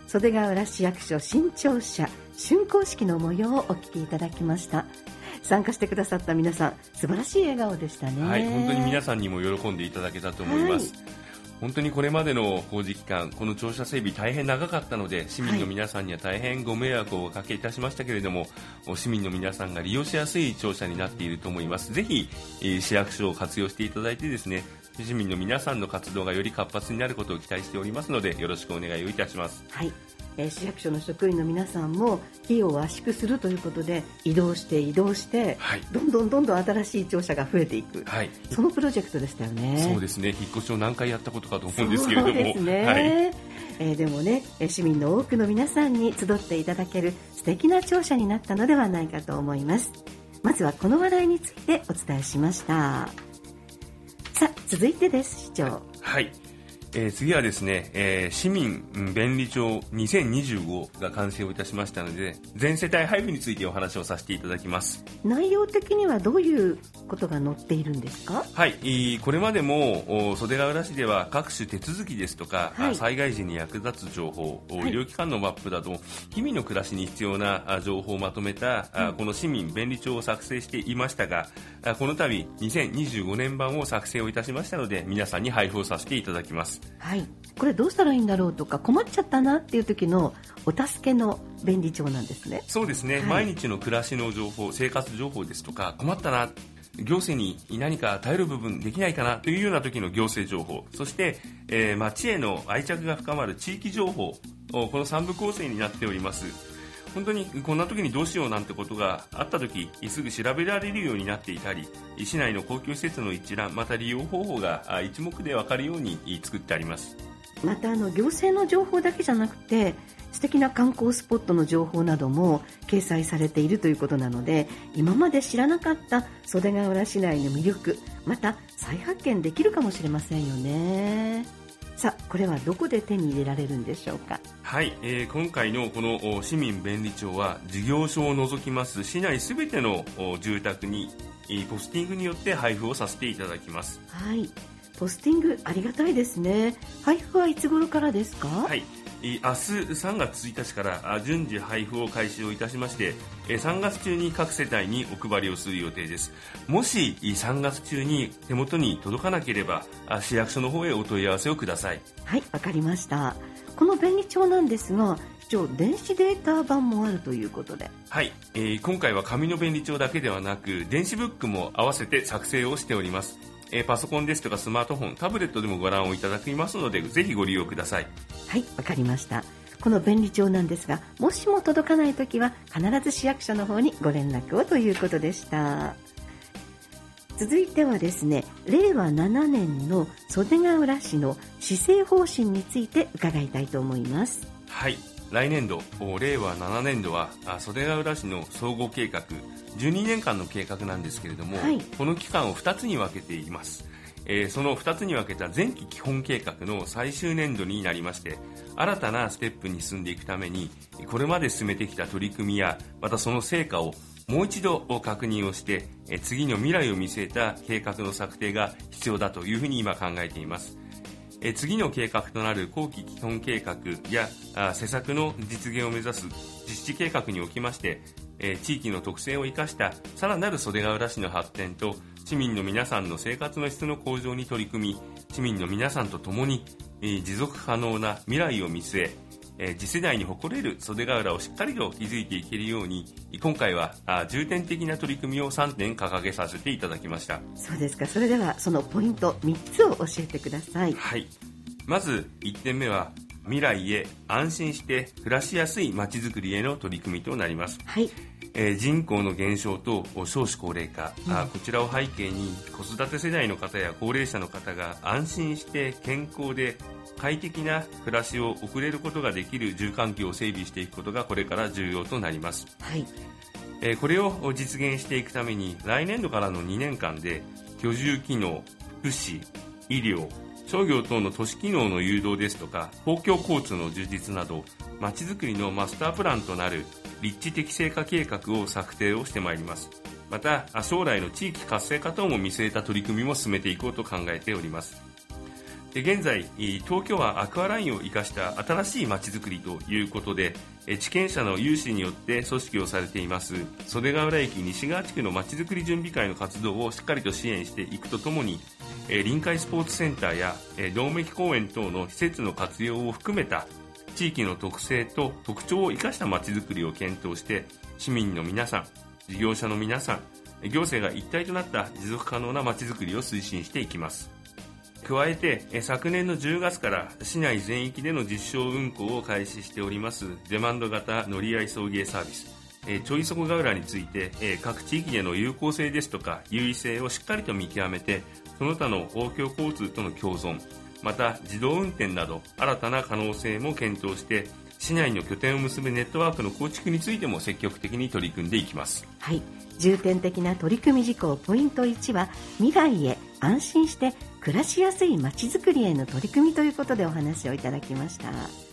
袖ヶ浦市役所新庁舎竣工式の模様をお聞きいただきました。参加してくださった皆さん、素晴らしい笑顔でしたね。 はい、本当に皆さんにも喜んでいただけたと思います。本当にこれまでの工事期間、この庁舎整備大変長かったので、市民の皆さんには大変ご迷惑をおかけいたしましたけれども、市民の皆さんが利用しやすい庁舎になっていると思います。ぜひ、市役所を活用していただいてですね、市民の皆さんの活動がより活発になることを期待しておりますので、よろしくお願いをいたします。 はい、市役所の職員の皆さんも費用を圧縮するということで移動して、はい、どんどん新しい庁舎が増えていく、はい、そのプロジェクトでしたよね。 そうですね、引っ越しを何回やったことかと思うんですけれども。 そうですね、はい、でもね、市民の多くの皆さんに集っていただける素敵な庁舎になったのではないかと思います。まずはこの話題についてお伝えしました。さあ、続いてです、市長。 はい、次はですね、市民便利庁2025が完成をいたしましたので、全世帯配布についてお話をさせていただきます。 内容的にはどういうことが載っているんですか？ はい、これまでも袖ヶ浦市では各種手続きですとか、はい、災害時に役立つ情報、医療機関のマップなど日々の暮らしに必要な情報をまとめた、この市民便利庁を作成していましたが、この度2025年版を作成をいたしましたので、皆さんに配布をさせていただきます。 はい、これどうしたらいいんだろうとか困っちゃったなっていう時のお助けの便利帳なんですね。 そうですね、はい、毎日の暮らしの情報、生活情報ですとか、困ったな、行政に何か頼る部分できないかなというような時の行政情報、そして、町への愛着が深まる地域情報、この3部構成になっております。本当にこんな時にどうしようなんてことがあった時、すぐ調べられるようになっていたり、市内の公共施設の一覧、また利用方法が一目で分かるように作ってあります。 また行政の情報だけじゃなくて、素敵な観光スポットの情報なども掲載されているということなので、今まで知らなかった袖ヶ浦市内の魅力、また再発見できるかもしれませんよね。さあ、これはどこで手に入れられるんでしょうか？ はい、今回のこの市民便利帳は事業所を除きます市内すべての住宅にポスティングによって配布をさせていただきます。 はい、ポスティングありがたいですね。配布はいつ頃からですか？ はい、明日3月1日から順次配布を開始をいたしまして、3月中に各世帯にお配りをする予定です。もし3月中に手元に届かなければ市役所の方へお問い合わせをください。 はい、わかりました。この便利帳なんですが、電子データ版もあるということで。 はい、今回は紙の便利帳だけではなく電子ブックも合わせて作成をしております。パソコンですとかスマートフォン、タブレットでもご覧をいただけますので、ぜひご利用ください。 はい、わかりました。この便利帳なんですが、もしも届かないときは必ず市役所の方にご連絡をということでした。続いてはですね、令和7年の袖ヶ浦市の施政方針について伺いたいと思います。 はい、来年度令和7年度は袖ヶ浦市の総合計画12年間の計画なんですけれども、はい、この期間を2つに分けています。その2つに分けた前期基本計画の最終年度になりまして、新たなステップに進んでいくためにこれまで進めてきた取り組みや、またその成果をもう一度確認をして、次の未来を見据えた計画の策定が必要だというふうに今考えています。次の計画となる後期基本計画や施策の実現を目指す実施計画におきまして、地域の特性を生かしたさらなる袖ヶ浦市の発展と市民の皆さんの生活の質の向上に取り組み、市民の皆さんと共に持続可能な未来を見据え、次世代に誇れる袖ヶ浦をしっかりと築いていけるように、今回は重点的な取り組みを3点掲げさせていただきました。 そうですか。それではそのポイント3つを教えてください。 はい、まず1点目は未来へ安心して暮らしやすいまちづくりへの取り組みとなります。 はい、 人口の減少と少子高齢化、こちらを背景に子育て世代の方や高齢者の方が安心して健康で快適な暮らしを送れることができる住環境を整備していくことがこれから重要となります。 はい、 これを実現していくために来年度からの2年間で居住機能、福祉、医療、商業等の都市機能の誘導ですとか公共交通の充実など、まちづくりのマスタープランとなる立地適正化計画を策定をしてまいります。また将来の地域活性化等も見据えた取り組みも進めていこうと考えております。 現在、東京湾アクアラインを生かした新しいまちづくりということで、地権者の有志によって組織をされています袖ヶ浦駅西側地区のまちづくり準備会の活動をしっかりと支援していくとともに、臨海スポーツセンターや道明公園等の施設の活用を含めた地域の特性と特徴を生かしたまちづくりを検討して、市民の皆さん、事業者の皆さん、行政が一体となった持続可能なまちづくりを推進していきます。加えて、昨年の10月から市内全域での実証運行を開始しておりますデマンド型乗り合い送迎サービス、ちょいそこが浦について、各地域での有効性ですとか優位性をしっかりと見極めて、その他の公共交通との共存、また自動運転など新たな可能性も検討して、市内の拠点を結ぶネットワークの構築についても積極的に取り組んでいきます。 はい、重点的な取り組み事項ポイント1は、未来へ安心して暮らしやすいまちづくりへの取り組みということでお話をいただきました。